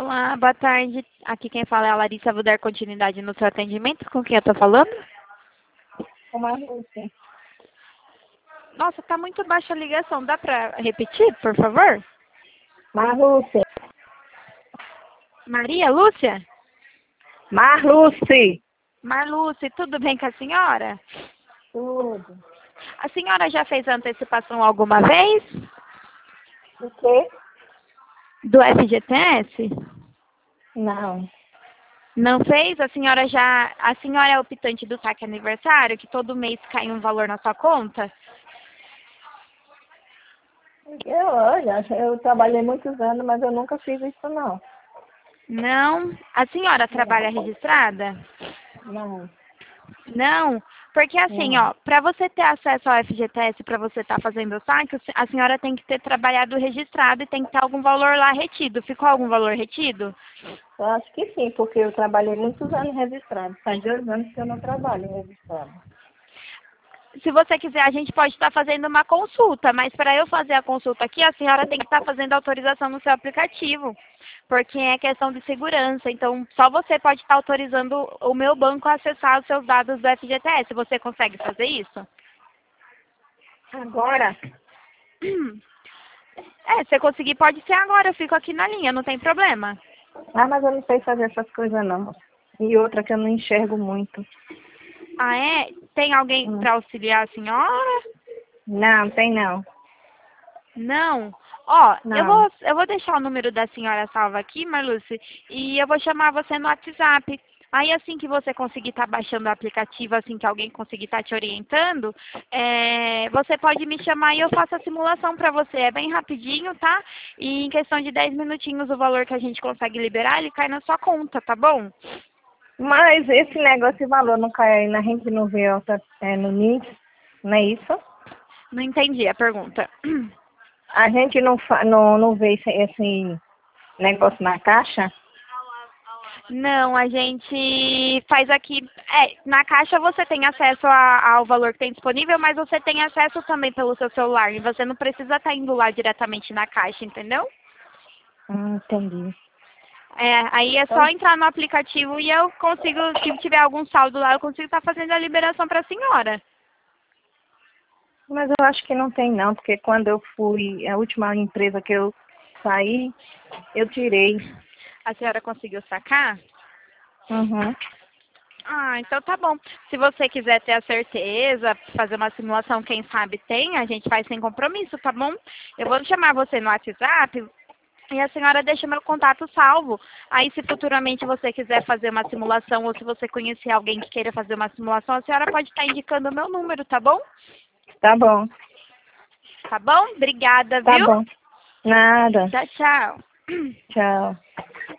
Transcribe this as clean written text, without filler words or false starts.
Olá, boa tarde. Aqui quem fala é a Larissa. Vou dar continuidade no seu atendimento. Com quem eu tô falando? Com a Lúcia. Nossa, tá muito baixa a ligação. Dá pra repetir, por favor? Marluce. Maria Lúcia? Marluce. Marluce, tudo bem com a senhora? Tudo. A senhora já fez antecipação alguma vez? O quê? Do FGTS? Não. Não fez? A senhora é optante do saque aniversário, que todo mês cai um valor na sua conta? Eu trabalhei muitos anos, mas eu nunca fiz isso, não. Não. A senhora trabalha registrada? Não. Não, porque assim, Não. ó, para você ter acesso ao FGTS, para você estar fazendo o saque, a senhora tem que ter trabalhado registrado e tem que ter algum valor lá retido. Ficou algum valor retido? Eu acho que sim, porque eu trabalhei muitos anos registrado. Faz 2 anos que eu não trabalho registrado. Se você quiser, a gente pode estar fazendo uma consulta, mas para eu fazer a consulta aqui, a senhora tem que estar fazendo autorização no seu aplicativo, porque é questão de segurança. Então, só você pode estar autorizando o meu banco a acessar os seus dados do FGTS. Você consegue fazer isso? Agora? É, se você conseguir, pode ser agora. Eu fico aqui na linha, não tem problema. Mas eu não sei fazer essas coisas, não. E outra que eu não enxergo muito. Ah, é? Tem alguém Hum. para auxiliar a senhora? Não, tem não. Não. Ó, Não. eu vou deixar o número da senhora salvo aqui, Marluce, e eu vou chamar você no WhatsApp. Aí, assim que você conseguir estar baixando o aplicativo, assim que alguém conseguir estar te orientando, você pode me chamar e eu faço a simulação para você. É bem rapidinho, tá? E em questão de 10 minutinhos, o valor que a gente consegue liberar, ele cai na sua conta, tá bom? Mas esse negócio de valor não cai aí, a gente não vê no NIS, não é isso? Não entendi a pergunta. A gente não vê esse negócio na caixa? Não, a gente faz aqui. Na caixa você tem acesso ao valor que tem disponível, mas você tem acesso também pelo seu celular. E você não precisa estar indo lá diretamente na caixa, entendeu? Entendi. Aí é só Então, entrar no aplicativo e eu consigo, se tiver algum saldo lá, eu consigo estar fazendo a liberação para a senhora. mas eu acho que não tem não, porque quando eu fui, a última empresa que eu saí, eu tirei. A senhora conseguiu sacar? Uhum. Ah, então tá bom. Se você quiser ter a certeza, fazer uma simulação, quem sabe tem, a gente faz sem compromisso, tá bom? Eu vou chamar você no WhatsApp e a senhora deixa meu contato salvo. Aí, se futuramente você quiser fazer uma simulação ou se você conhecer alguém que queira fazer uma simulação, a senhora pode estar indicando o meu número, tá bom? Tá bom. Tá bom? Obrigada, Tá viu? bom. Nada. Tchau, tchau. Tchau.